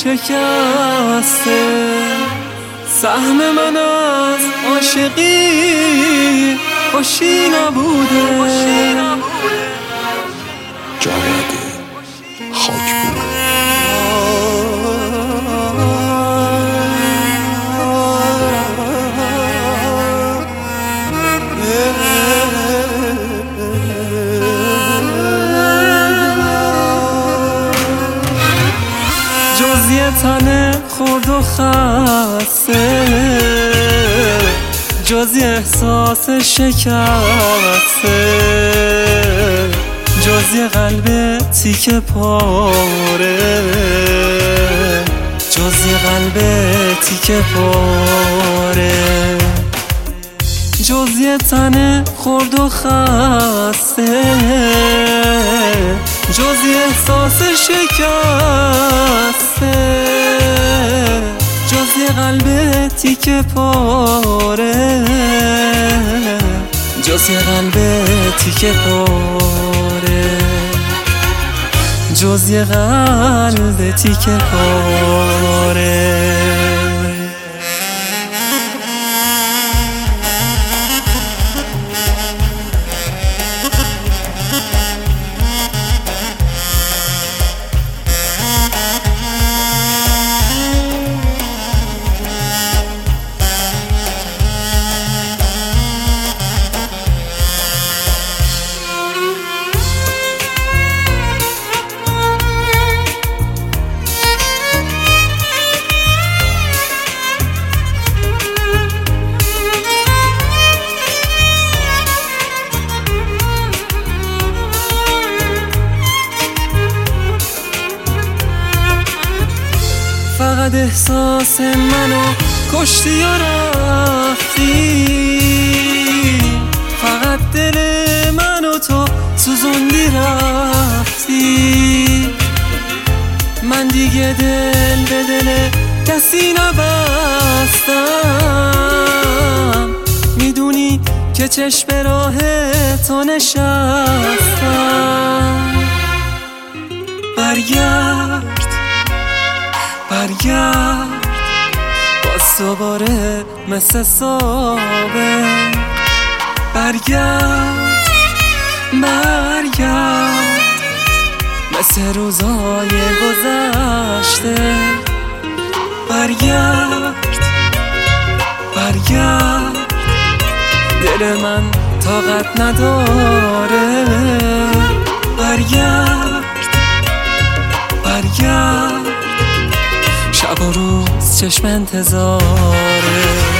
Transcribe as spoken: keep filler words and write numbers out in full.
شکسته، سهم من از عاشقی خوشی نبوده. جواد خاکپور. جز یه تن خورد و خسته، جز یه احساس شکسته، جز یه قلب تیکه پاره، جز یه قلب تیکه پاره، جز یه تن خورد و خسته، جز یه احساس شکسته، جز یه قلب تیکه پاره، جز یه قلب تیکه پاره، جز یه قلب تیکه پاره. فقط احساس منو کشتی و رفتی، فقط دل منو تو سوزوندی رفتی. من دیگه دل به دل کسی نبستم، میدونی که چشم راه تو نشستم. برگرد برگرد باز دوباره مثل سابق، برگرد برگرد مثل روزای گذشته، برگرد برگرد دل من طاقت نداره، برگرد برگرد شب و روز چشم انتظاره.